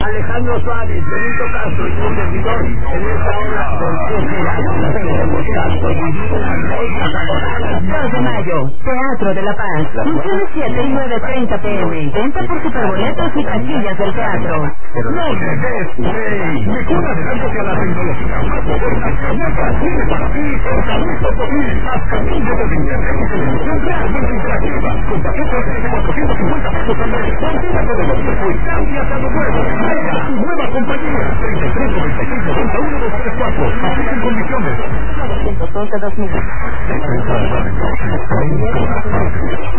Alejandro Suárez, Benito Castro y un servidor en esta hora tenemos Castro, 2 de mayo, Teatro de la Paz. Funciones 7 y 9:30 p.m. Venta por superboletos y taquillas del teatro. No te des, güey. Mejor adelántate a la tecnología más moderna que nunca tiene para ti el Calusto Móvil. Hasta 1000 de internet y televisión realmente interactiva. Con paquetes de 450 pesos al mes. Mantínate de lo viejo y cámbiate a lo nuevo. Venga, tu nueva compañía. 33 96 91 234. Aplican condiciones. 911 2000.